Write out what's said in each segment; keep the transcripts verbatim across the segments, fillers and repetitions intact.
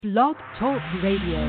Blog Talk Radio.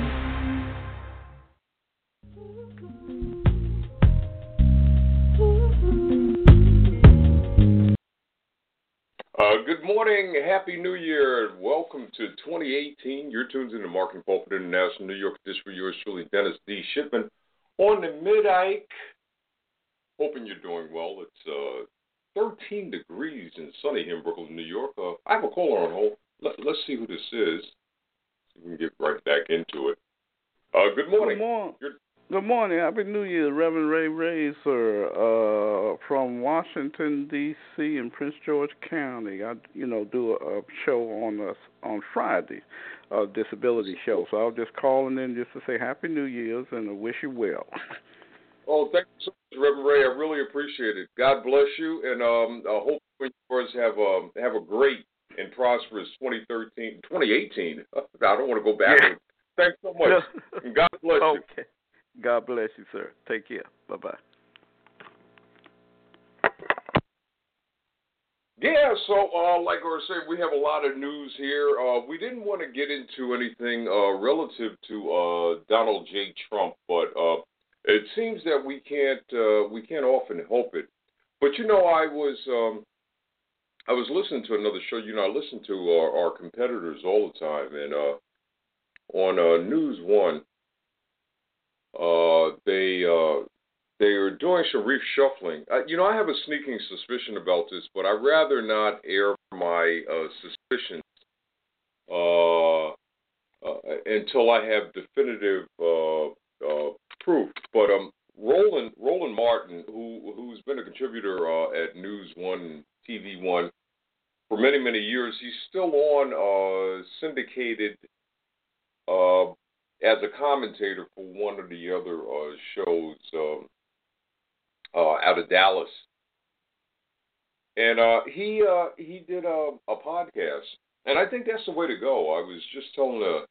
Uh, good morning, Happy New Year, and welcome to twenty eighteen. You're tuned in to Marketing Pulpit International, New York. This for yours truly, Dennis D. Shipman, on the Mid-Ike. Hoping you're doing well. It's uh, thirteen degrees and sunny here in Brooklyn, New York. Uh, I have a caller on hold. Let, let's see who this is. See if we can get right back into it. Uh, good morning. Good morning. You're... Good morning. Happy New Year, Reverend Ray Razor, uh, from Washington D C in Prince George County. I, you know, do a, a show on uh, on Friday, a disability show. So I was just calling in just to say Happy New Year's and I wish you well. Oh, thank you so much, Reverend Ray. I really appreciate it. God bless you, and um, I hope you yours have a have a great and prosperous twenty thirteen, twenty eighteen. I don't want to go backwards. Yeah. Thanks so much, and God bless you. Okay. God bless you, sir. Take care. Bye-bye. Yeah, so uh, like I was saying, we have a lot of news here. Uh, we didn't want to get into anything uh, relative to uh, Donald J. Trump, but uh, it seems that we can't uh, we can't often help it. But you know, I was um, I was listening to another show. You know, I listen to our, our competitors all the time, and uh, on uh, News One. Uh, they uh, they are doing some reshuffling. Uh, you know, I have a sneaking suspicion about this, but I'd rather not air my uh, suspicions uh, uh, until I have definitive uh, uh, proof. But um, Roland Roland Martin, who who's been a contributor uh, at News One, T V One for many many years, he's still on uh, syndicated. Uh, as a commentator for one of the other uh, shows um, uh, out of Dallas. And uh, he uh, he did a, a podcast, and I think that's the way to go. I was just telling a,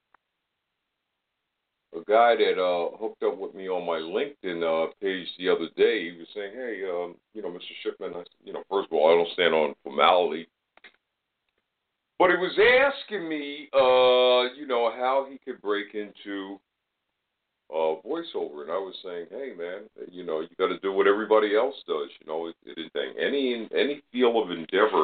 a guy that uh, hooked up with me on my LinkedIn uh, page the other day. He was saying, hey, um, you know, Mister Shipman, I, you know, first of all, I don't stand on formality. But he was asking me, uh, you know, how he could break into uh, voiceover, and I was saying, hey, man, you know, you got to do what everybody else does. You know, it, it is any any field of endeavor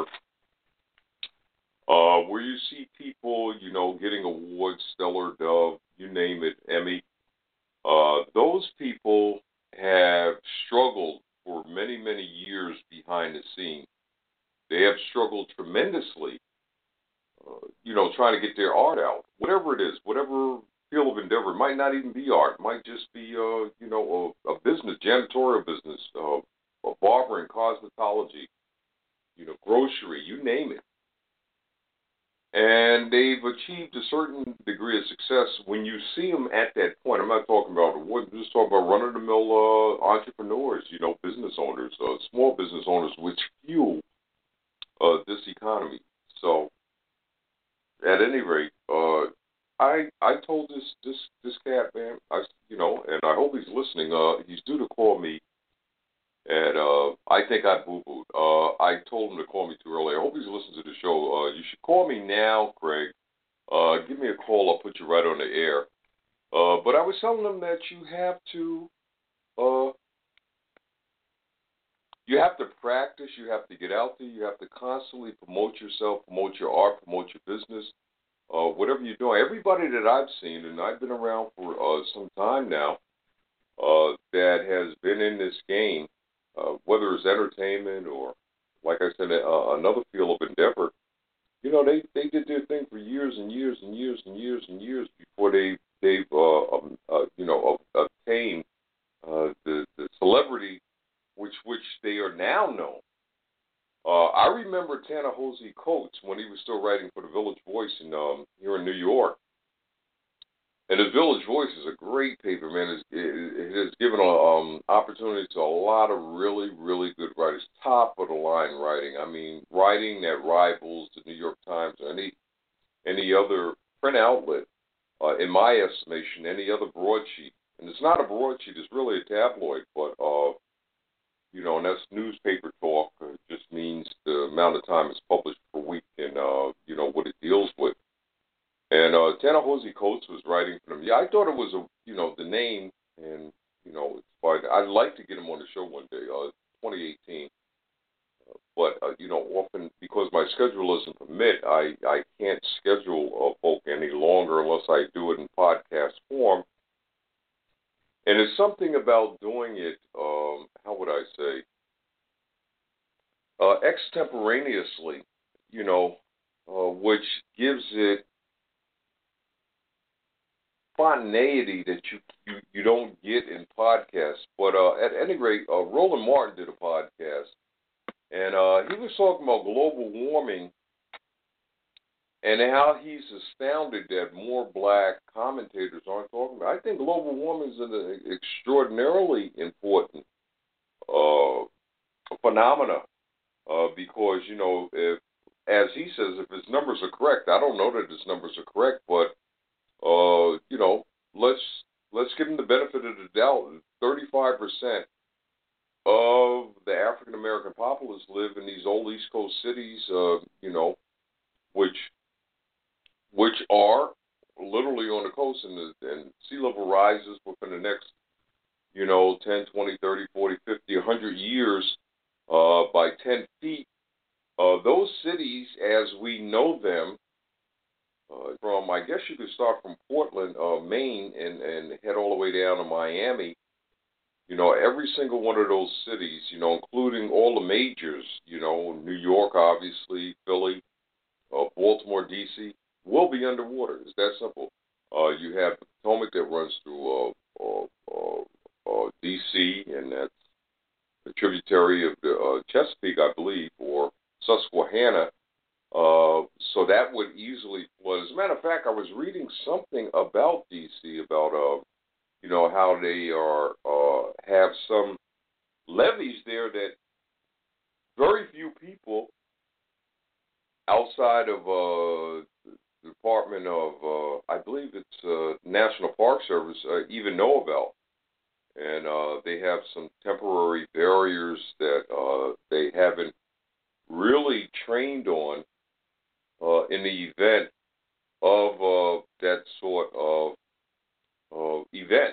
uh, where you see people, you know, getting awards, Stellar Dove, you name it, Emmy. Uh, those people have struggled for many, many years behind the scenes. They have struggled tremendously. Uh, you know, trying to get their art out, whatever it is, whatever field of endeavor. It might not even be art. It might just be, uh, you know, a, a business, janitorial business, uh, a barber and cosmetology, you know, grocery, you name it. And they've achieved a certain degree of success when you see them at that point. I'm not talking about awards. I'm just talking about run-of-the-mill uh, entrepreneurs, you know, business owners, uh, small business owners, which fuel uh, this economy. So, at any rate, uh, I I told this this this cat, man, I you know, and I hope he's listening. Uh, he's due to call me, and uh, I think I boo booed. Uh, I told him to call me too early. I hope he's listening to the show. Uh, you should call me now, Craig. Uh, give me a call. I'll put you right on the air. Uh, but I was telling him that you have to, uh, you have to practice. You have to get out there. You have to constantly promote yourself, promote your art, promote your business. Uh, whatever you're doing, everybody that I've seen, and I've been around for uh, some time now, uh, that has been in this game, uh, whether it's entertainment or, like I said, uh, another field of endeavor, you know, they, they did their thing for years and years and years and years and years before they, they've, uh, um, uh, you know, obtained uh, the, the celebrity which which they are now known. Uh, I remember Ta-Nehisi Coates when he was still writing for the Village Voice in um, here in New York. And the Village Voice is a great paper, man. It, it, it has given um, opportunity to a lot of really, really good writers, top-of-the-line writing. I mean, writing that rivals the New York Times or any, any other print outlet, uh, in my estimation, any other broadsheet. And it's not a broadsheet, it's really a tabloid, but... Uh, You know, and that's newspaper talk. Uh, it just means the amount of time it's published per week and, uh, you know, what it deals with. And uh, Ta-Nehisi Coates was writing for them. Yeah, I thought it was a you know the name, and you know it's fine. I'd like to get him on the show one day, uh, twenty eighteen. But uh, you know, often because my schedule doesn't permit, I I can't schedule a folk any longer unless I do it in podcast form. And it's something about doing it. Um, how would I say? Uh, extemporaneously, you know, uh, which gives it spontaneity that you, you, you don't get in podcasts. But uh, at any rate, uh, Roland Martin did a podcast, and uh, he was talking about global warming and how he's astounded that more black commentators aren't talking about it. I think global warming is an extraordinarily important uh, phenomena uh, because, you know, if, as he says, if his numbers are correct, I don't know that his numbers are correct, but Uh, you know, let's let's give them the benefit of the doubt. Thirty-five percent of the African American populace live in these old East Coast cities. Uh, you know, which which are literally on the coast, and, the, and sea level rises within the next, you know, ten, twenty, thirty, forty, fifty, one hundred years uh, by ten feet. Uh, those cities, as we know them, Uh, from, I guess you could start from Portland, uh, Maine, and, and head all the way down to Miami. You know, every single one of those cities, you know, including all the majors, you know, New York, obviously, Philly, uh, Baltimore, D C, will be underwater. It's that simple. Uh, you have the Potomac that runs through uh, uh, uh, uh, D C, and that's a tributary of the uh, Chesapeake, I believe, or Susquehanna. Uh, so that would easily flood. As a matter of fact, I was reading something about D C about, uh, you know, how they are uh, have some levees there that very few people outside of uh, the Department of, uh, I believe it's uh, National Park Service, uh, even know about. And uh, they have some temporary barriers that uh, they haven't really trained on uh, in the event of uh, that sort of uh, event.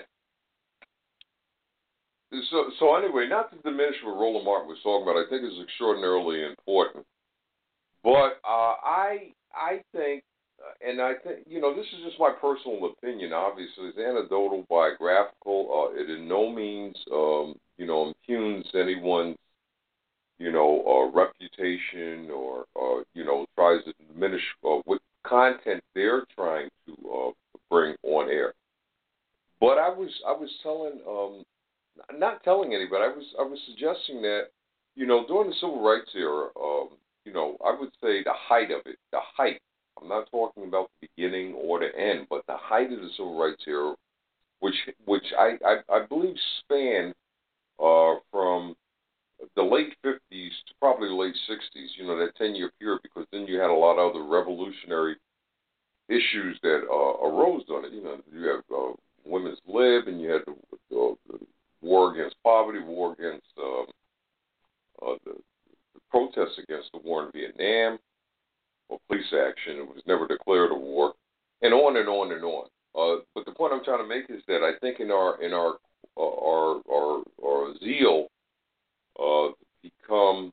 So, so anyway, not to diminish what Roland Martin was talking about, I think it's extraordinarily important. But uh, I, I think, uh, and I think, you know, this is just my personal opinion. Obviously, it's anecdotal, biographical. Uh, it in no means, um, you know, impugns anyone's, you know, uh, reputation or, uh, you know, tries to diminish uh, what content they're trying to uh, bring on air. But I was I was telling, um, not telling anybody, I was I was suggesting that, you know, during the Civil Rights era, um, you know, I would say the height of it, the height. I'm not talking about the beginning or the end, but the height of the Civil Rights era, which which I I, I believe spanned uh, from the late fifties to probably the late sixties. You know, that ten-year period, because then you had a lot of other revolutionary issues that uh, arose on it. You know, you have uh, women's lib, and you had the, the, the war against poverty, war against um, uh, the, the protests against the war in Vietnam, or police action. It was never declared a war, and on and on and on. Uh, but the point I'm trying to make is that I think in our in our uh, our, our our zeal uh, become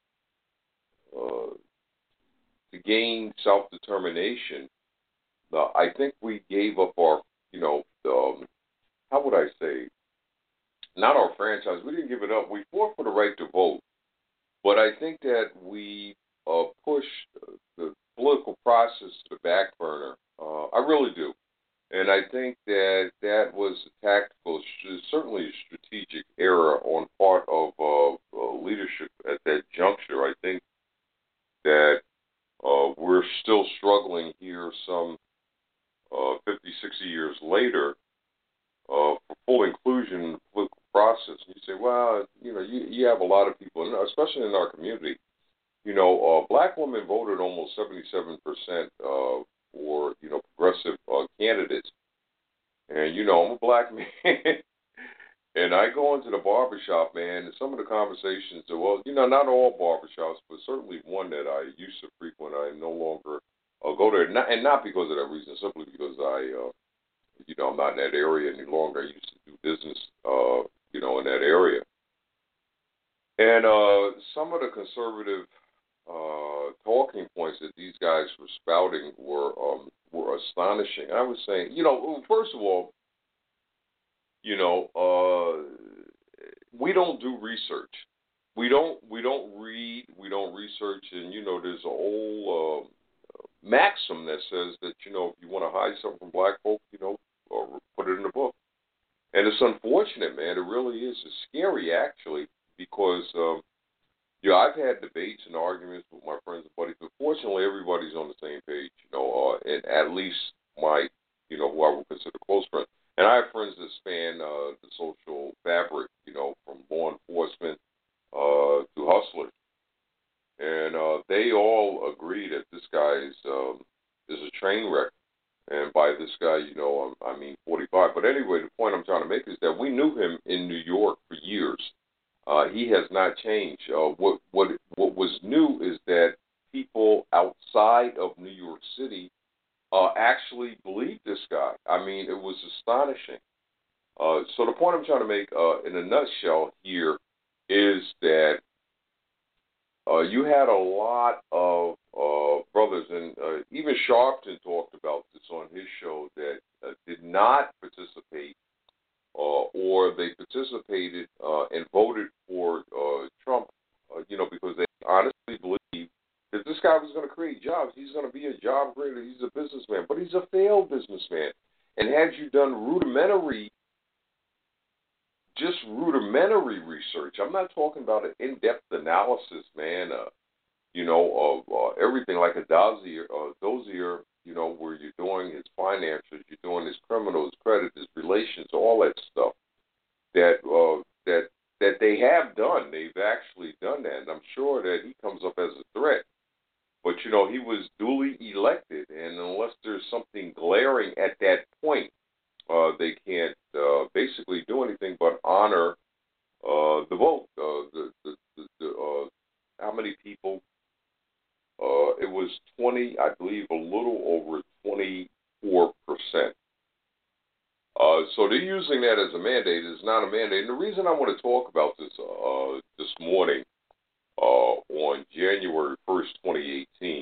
uh, to gain self-determination, uh, I think we gave up our, you know, um, how would I say, not our franchise. We didn't give it up. We fought for the right to vote. But I think that we uh, pushed the political process to the back burner. Uh, I really do. And I think that that was a tactical, certainly a strategic error on part of uh, uh, leadership at that juncture. I think that uh, we're still struggling here some uh, fifty, sixty years later uh, for full inclusion in the political process. And you say, well, you know, you, you have a lot of people, especially in our community. You know, uh, black women voted almost seventy-seven percent uh, for, you know, progressive uh, candidates. And, you know, I'm a black man. And I go into the barbershop, man, and some of the conversations are, well, you know, not all barbershops, but certainly one that I used to frequent, I am no longer uh, go there, not, and not because of that reason, simply because I, uh, you know, I'm not in that area any longer. I used to do business, uh, you know, in that area. And uh, some of the conservative uh, talking points that these guys were spouting were um, were astonishing. I was saying, you know, first of all, you know, uh, we don't do research. We don't we don't read. We don't research. And you know, there's a whole uh, maxim that says that you know, if you want to hide something from black folk, you know, or put it in the book. And it's unfortunate, man. It really is. It's scary, actually, because um, yeah, I've had debates and arguments with my friends and buddies, but fortunately, everybody's on the same page. You know, uh, and at least my, you know, who I would consider close friends. And I have friends that span uh, the social fabric, you know, from law enforcement uh, to hustlers, and uh, they all agree that this guy is um, is a train wreck. And by this guy, you know, I mean forty-five. But anyway, the point I'm trying to make is that we knew him in New York for years. Uh, he has not changed. Uh, what what what was new is that people outside of New York City uh, actually believed this guy. I mean, it was astonishing. Uh, so the point I'm trying to make, uh, in a nutshell, here is that uh, you had a lot of uh, brothers, and uh, even Sharpton talked about this on his show, that uh, did not participate, uh, or they participated uh, and voted for uh, Trump, uh, you know, because they honestly believed that this guy was going to create jobs. He's going to be a job creator. He's a businessman, but he's a failed businessman. And had you done rudimentary just rudimentary research. I'm not talking about an in-depth analysis, man, uh, you know, of uh, everything like a dossier, uh, dossier, you know, where you're doing his finances, you're doing his criminal, his credit, his relations, all that stuff that uh, that that they have done. They've actually done that, and I'm sure that he comes up as a threat. But, you know, he was duly elected, and unless there's something glaring at that point, Uh, they can't uh, basically do anything but honor uh, the vote. Uh, the, the, the, the uh, how many people? Uh, it was twenty, I believe, a little over twenty-four percent. Uh, so they're using that as a mandate. It's not a mandate. And the reason I want to talk about this uh, this morning uh, on January first, twenty eighteen,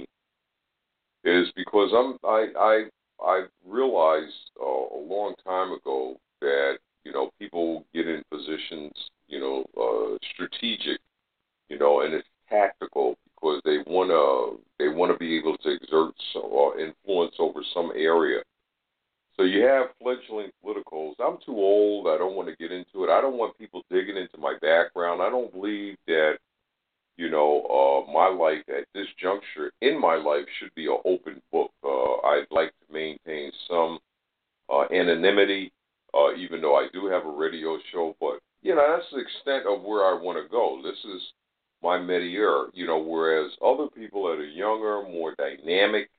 is because I'm I I I realized uh, a long time ago that, you know, people get in positions, you know, uh, strategic, you know, and it's tactical because they want to they want to be able to exert some, uh, influence over some area. So you have fledgling politicals. I'm too old. I don't want to get into it. I don't want people digging into my background. I don't believe that, you know, uh, my life at this juncture in my life should be an open book. Uh, I'd like to maintain some uh, anonymity, uh, even though I do have a radio show. But, you know, that's the extent of where I want to go. This is my métier, you know, whereas other people that are younger, more dynamic,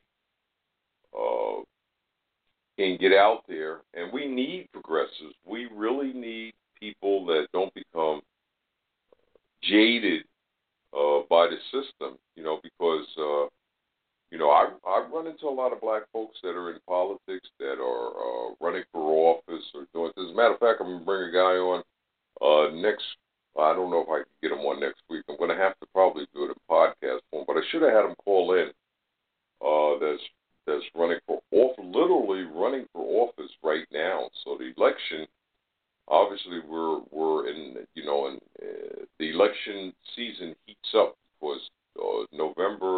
uh, can get out there. And we need progressives. We really need people that don't become jaded Uh, by the system, you know, because, uh, you know, I I run into a lot of black folks that are in politics that are uh, running for office or doing. As a matter of fact, I'm going to bring a guy on uh, next. I don't know if I can get him on next week. I'm going to have to probably do it in podcast form, but I should have had him call in. Uh, that's that's running for office, literally running for office right now. So the election. Obviously, we're we're in, you know, in, uh, the election season heats up because uh, November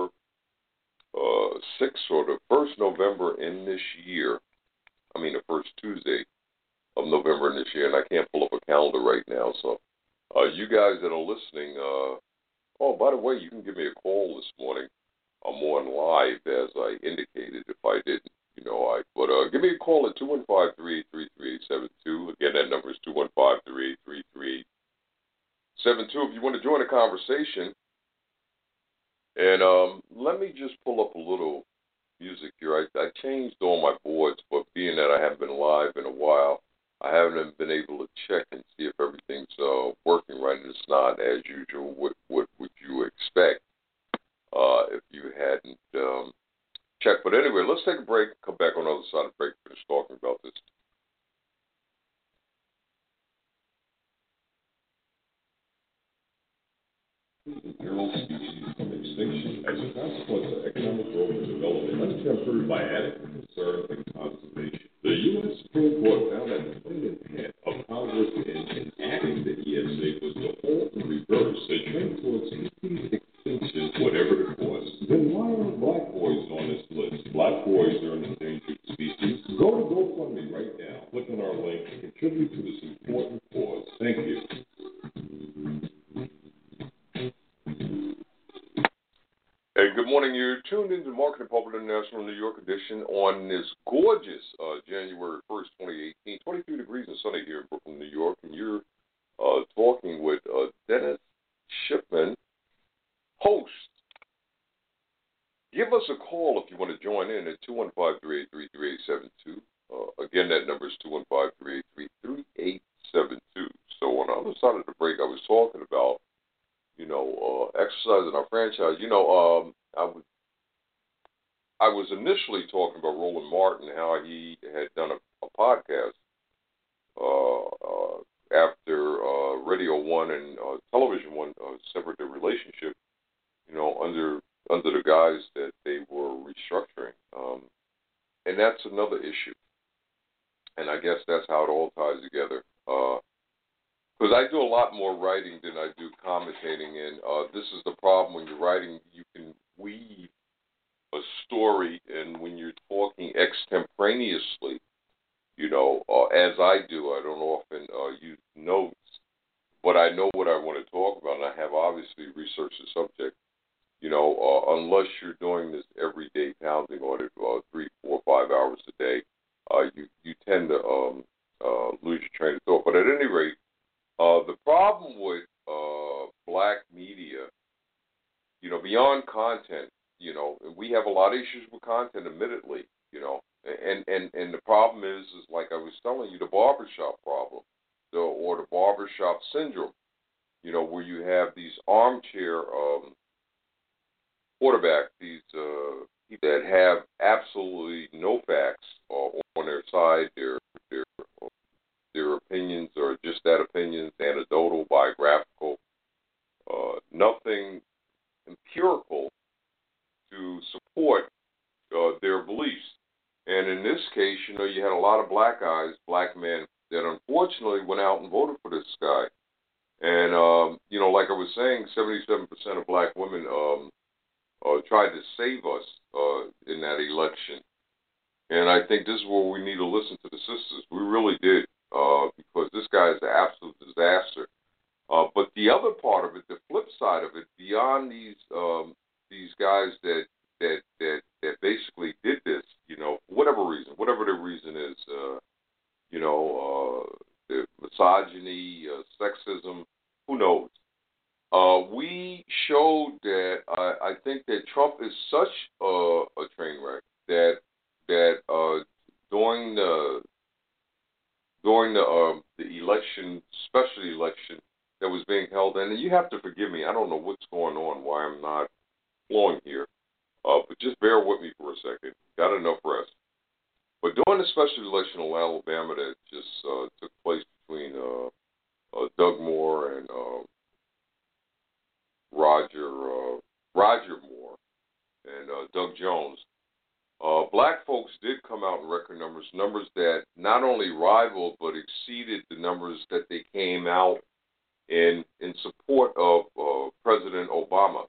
uh, sixth, or the first November in this year, I mean the first Tuesday of November in this year, and I can't pull up a calendar right now. So uh, you guys that are listening, uh, oh, by the way, you can give me a call this morning. I'm on live, as I indicated, if I didn't. You know, I but uh, give me a call at two one five, three eight three, three eight seven two. Again, that number is two one five, three eight three, three eight seven two. If you want to join the conversation, and um, let me just pull up a little music here. I, I changed all my boards, but being that I haven't been live in a while, I haven't been able to check and see if everything's uh, working right. And it's not, as usual. What what would you expect uh, if you hadn't um, checked? But about this. Peril species from extinction as a consequence of economic growth and development, untempered by adequate concern and conservation. The U S Supreme Court found that the plain intent of Congress in enacting the E S A was to halt and reverse a trend towards complete extinction, whatever the cost. Then why aren't black boys on this list? Black boys are an endangered species. Go to GoFundMe right now. Click on our link and contribute to this important cause. Thank you. Hey, good morning. You're tuned into Marketing Pulpit International New York edition on this gorgeous uh, January first, twenty eighteen. twenty-three degrees and sunny here in Brooklyn, New York. And you're uh, talking with uh, Dennis Shipman, host. Give us a call if you want to join in at two one five, three eight three, three eight seven two. Uh, again, that number is two one five, three eight three, three eight seven two. So on the other side of the break, I was talking about you know, uh, exercising our franchise. You know, um, I, was, I was initially talking about Roland Martin, how he had done a, a podcast uh, uh, after uh, Radio One and uh, Television One uh, severed their relationship, you know, under under the guise that they were restructuring. Um, and that's another issue. And I guess that's how it all ties together. Uh, Because I do a lot more writing than I do commentating, and uh, this is the problem when you're writing. You can weave a story, and when you're talking extemporaneously, you know, uh, as I do, I don't often uh, use notes, but I know what I want to talk about, and I have obviously researched the subject. You know, uh, unless you're doing this every day, pounding on it uh, three, four, five hours a day, uh, you you tend to um, uh, lose your train of thought. But at any rate. Uh, the problem with uh, black media, you know, beyond content, you know, we have a lot of issues with content, admittedly, you know, and, and, and the problem is, is like I was telling you, the barbershop problem, the, or the barbershop syndrome, you know, where you have these armchair um, quarterbacks, these uh, people that have absolutely no facts uh, on their side, they're, they're Their opinions are just that, opinions, anecdotal, biographical, uh, nothing empirical to support uh, their beliefs. And in this case, you know, you had a lot of black guys, black men, that unfortunately went out and voted for this guy. And, um, you know, like I was saying, seventy-seven percent of black women um, uh, tried to save us uh, in that election. And I think this is where we need to listen to the sisters. We really did. Uh, because this guy is an absolute disaster. Uh, but the other part of it, the flip side of it, beyond these um, these guys that, that that that basically did this, you know, for whatever reason, whatever the reason is, uh, you know, uh, the misogyny, uh, sexism, who knows? Uh, we showed that uh, I think that Trump is such a, a train wreck that that uh, during the during the um, the election, special election that was being held, and you have to forgive me, I don't know what's going on, why I'm not flowing here, uh, but just bear with me for a second. Got enough rest. But during the special election in Alabama that just uh, took place between uh, uh, Doug Moore and uh, Roger uh, Roger Moore and uh, Doug Jones, Uh, black folks did come out in record numbers, numbers that not only rivaled but exceeded the numbers that they came out in in support of uh, President Obama.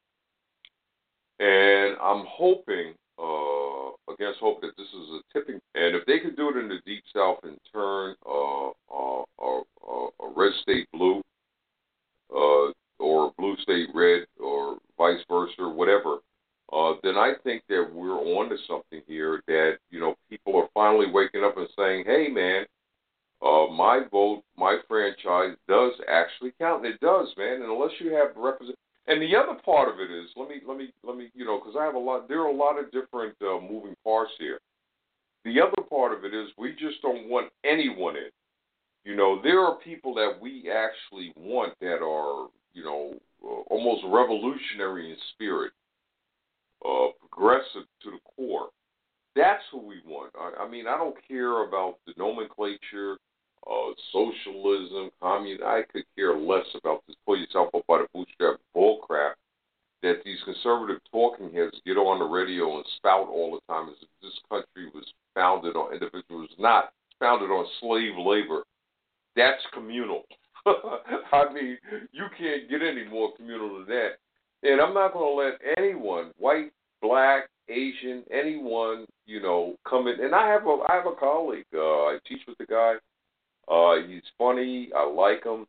And I'm hoping, uh, against hope, that this is a tipping. And if they could do it in the Deep South and turn uh, uh, uh, uh, a red state blue uh, or blue state red or vice versa or whatever, Uh, then I think that we're on to something here that, you know, people are finally waking up and saying, hey, man, uh, my vote, my franchise does actually count. And it does, man. And unless you have represent, and the other part of it is, let me, let me, let me, you know, because I have a lot, there are a lot of different uh, moving parts here. The other part of it is we just don't want anyone in. You know, there are people that we actually want that are, you know, uh, almost revolutionary in spirit. Uh, progressive to the core, That's who we want. I, I mean, I don't care about the nomenclature, uh, socialism, communism. I could care less about this pull yourself up by the bootstrap bullcrap that these conservative talking heads get on the radio and spout all the time as if this country was founded on individuals. Not. It's founded on slave labor. That's communal. I mean, you can't get any more communal than that. And I'm not going to let anyone, white, black, Asian, anyone, you know, come in. And I have a, I have a colleague. Uh, I teach with the guy. Uh, he's funny. I like him.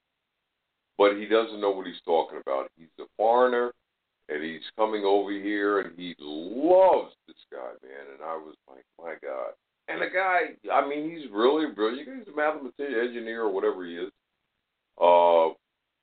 But he doesn't know what he's talking about. He's a foreigner, and he's coming over here, and he loves this guy, man. And I was like, my God. And the guy, I mean, he's really brilliant. He's a mathematician, engineer, or whatever he is. Uh,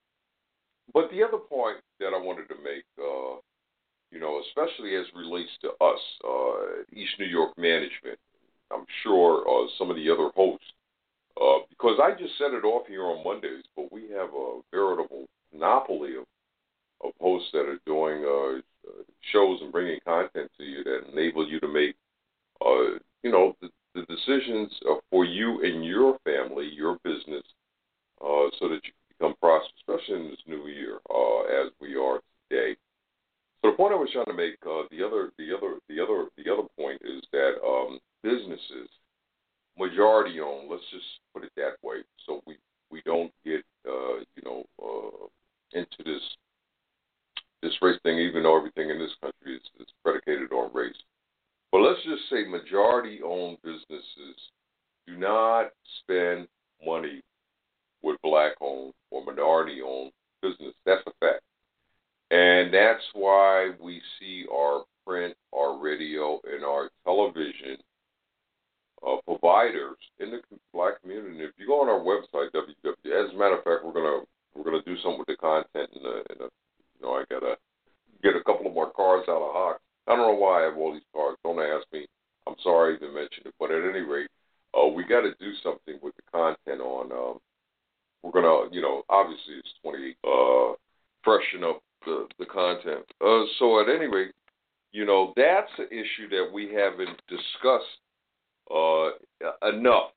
but the other point that I wanted to make, uh, you know, especially as relates to us, uh, East New York management, I'm sure uh, some of the other hosts, uh, because I just set it off here on Mondays, but we have a veritable monopoly of, of hosts that are doing uh, shows and bringing content to you that enable you to make, uh, you know, the, the decisions uh, for you and your family, your business, uh, so that you can become prosperous, especially in this new year, uh, as we are today. So the point I was trying to make, uh, the other, the other, the other, the other point is that um, businesses, majority owned. Let's just put it that way, so we we don't get uh, you know uh, into this this race thing, even though everything in this country is, is predicated on race. But let's just say majority owned businesses do not spend money with black owned or minority owned business. That's a fact. And that's why we see our print, our radio, and our television uh, providers in the black community. And if you go on our website, w w w, as a matter of fact, we're gonna we're gonna do something with the content. In a, in a, you know, I gotta get a couple of more cards out of Hawk. I don't know why I have all these cards. Don't ask me. I'm sorry I even mentioned it. But at any rate, uh, we got to do something with the content on. Um, we're gonna, you know, obviously it's twenty-eight. Uh, freshen up the, the content. Uh, so at any rate, you know, that's an issue that we haven't discussed uh, enough.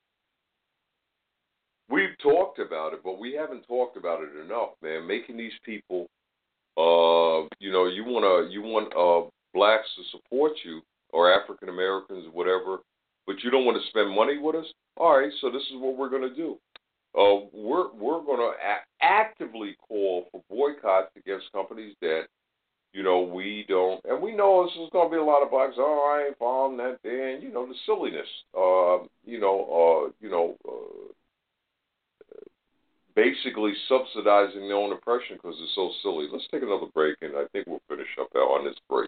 We've talked about it, but we haven't talked about it enough, man. Making these people, uh, you know, you wanna, you want uh, blacks to support you or African Americans, whatever, but you don't want to spend money with us. All right, so this is what we're gonna do. Uh, we're we're going to a- actively call for boycotts against companies that, you know, we don't, and we know this is going to be a lot of blacks. Oh, I ain't following that thing. You know, the silliness. Uh, you know, uh, you know, uh, basically subsidizing their own oppression because it's so silly. Let's take another break, and I think we'll finish up on this break.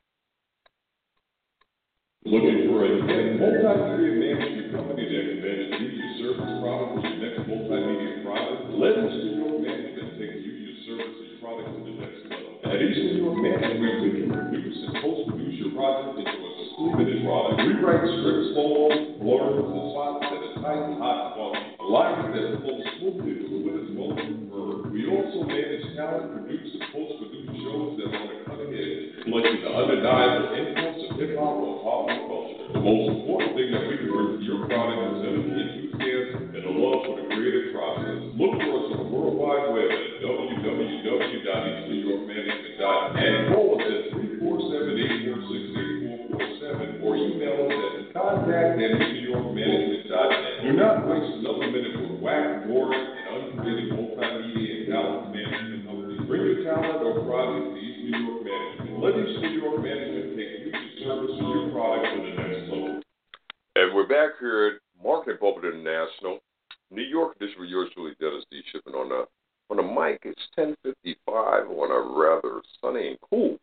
Looking for a multimedia management company that can manage you, your service product, or your next multimedia product? Let us New York Management take you, your service, and product to the next level. At East New York Management, we can produce and post-produce your project into a sleep-in product. We write scripts, poems, blurbs, and spots that are tight, hot, funky. Lines that flow smoothly to what is most preferred. We also manage talent, produce, and post-produce shows that are on the cutting edge, like the undeniable influence of hip-hop or pop culture. The most important thing that we can bring to your product is energy, enthusiasm, and a love for the creative process. Look for us on the World Wide Web at w w w dot east new york management dot net and call us at three four seven, eight four six, eight four four seven or email us at contact at east new york management dot net. Do not waste another minute with whack, boring, and uncreative multimedia and talent management companies. Bring your talent or project to East New York Management. Let East New York Management take you, your service, and your product to the next level. And we're back here at Marketing Pulpit International, New York edition with yours truly, Dennis D. Shipping on the on the mic. It's ten fifty-five on a rather sunny and cool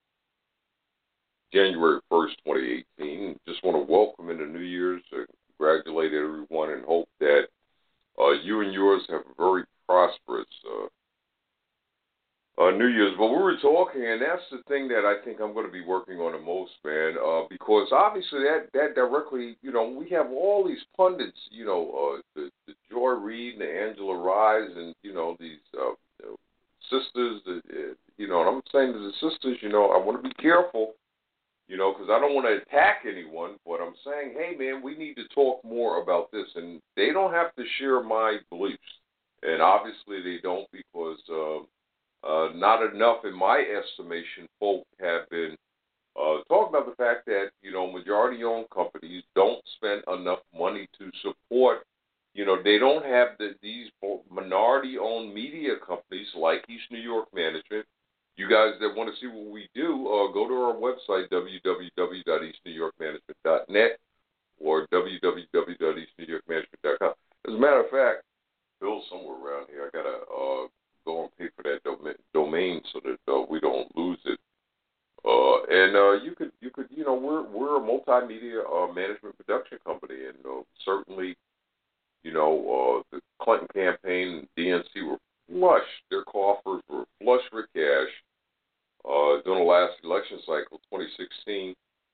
January first, twenty eighteen. Just want to welcome in the New Year's, uh, congratulate everyone, and hope that uh, you and yours have a very prosperous uh, uh, New Year's. But we were talking, and that's the thing that I think I'm going to be working on the most, man, uh, because obviously that, that directly, you know, we have all these pundits, you know, uh, the, the Joy Reid and the Angela Rise and, you know, these uh, you know, sisters, that, uh, you know, and I'm saying to the sisters, you know, I want to be careful You know, because I don't want to attack anyone, but I'm saying, hey, man, we need to talk more about this. And they don't have to share my beliefs. And obviously they don't, because uh, uh, not enough, in my estimation, folk have been uh, talking about the fact that, you know, majority-owned companies don't spend enough money to support. You know, they don't have the, these minority-owned media companies like East New York Management. You guys that want to see what we do, uh, go to our website, w w w dot east new york management dot net or w w w dot east new york management dot com. As a matter of fact, Bill's somewhere around here. I got to uh, go and pay for that dom- domain so that uh, we don't lose it. Uh, and uh, you could, you could, you know, we're we're a multimedia uh, management production company, and uh, certainly, you know, uh, the Clinton campaign and D N C were flush. Their coffers were flush with cash uh, during the last election cycle, twenty sixteen.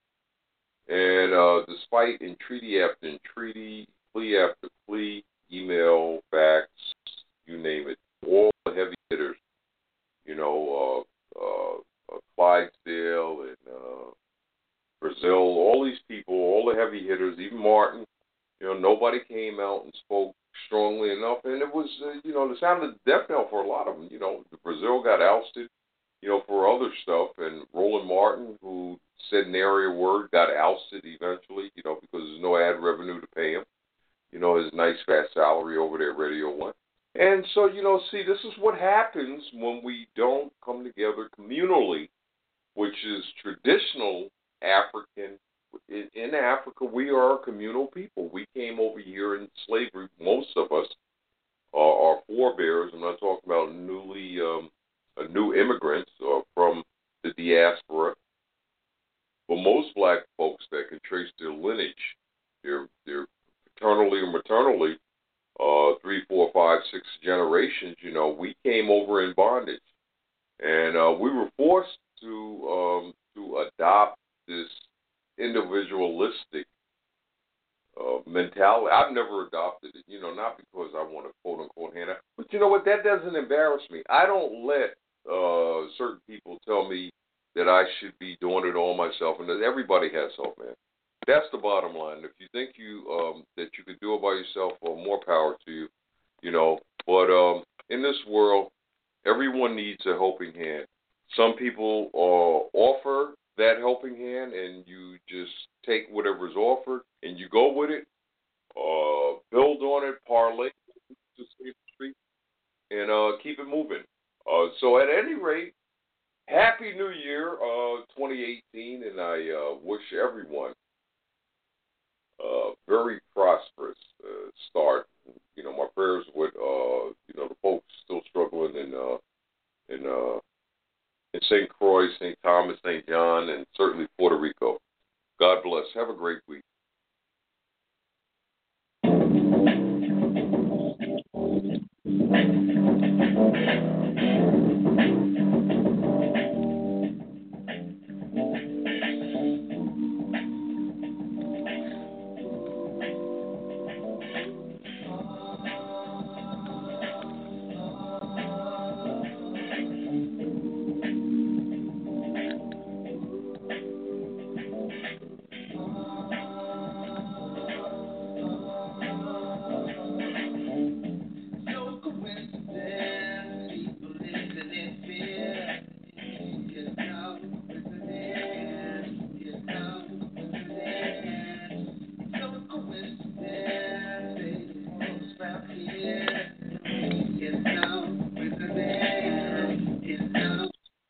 And uh, despite entreaty after entreaty, plea after plea, email, fax, you name it, all the heavy hitters, you know, uh, uh, uh, Clydesdale and uh, Brazil, all these people, all the heavy hitters, even Martin, you know, nobody came out and spoke strongly enough. And it was, uh, you know, the sound of the death knell for a lot of them. You know, Brazil got ousted, you know, for other stuff. And Roland Martin, who said nary a word, got ousted eventually, you know, because there's no ad revenue to pay him. You know, his nice fat salary over there at Radio One. And so, you know, see, this is what happens when we don't come together communally, which is traditional African. In, in Africa, we are a communal people. We came over here in slavery, most of us, uh, our forebears. I'm not talking about newly um, uh, new immigrants uh, from the diaspora, but most black folks that can trace their lineage, their their paternally or maternally, uh, three, four, five, six generations, you know, we came over in bondage. And uh, we were forced to um, to adopt this individualistic uh, mentality. I've never adopted it, you know, not because I want to quote-unquote hand out. But you know what? That doesn't embarrass me. I don't let uh, certain people tell me that I should be doing it all myself, and that everybody has help, man. That's the bottom line. If you think you um, that you could do it by yourself, well, more power to you, you know. But um, in this world, everyone needs a helping hand. Some people uh, offer that helping hand, and you just take whatever's offered, and you go with it, uh, build on it, parlay, to save the street, and uh, keep it moving. Uh, so at any rate, Happy New Year, uh, twenty eighteen, and I uh, wish everyone Uh, very prosperous uh, start. You know, my prayers with uh, you know, the folks still struggling in uh, in uh, in Saint Croix, Saint Thomas, Saint John, and certainly Puerto Rico. God bless. Have a great week.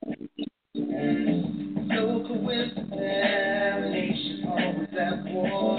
Coincidence, nation always at war.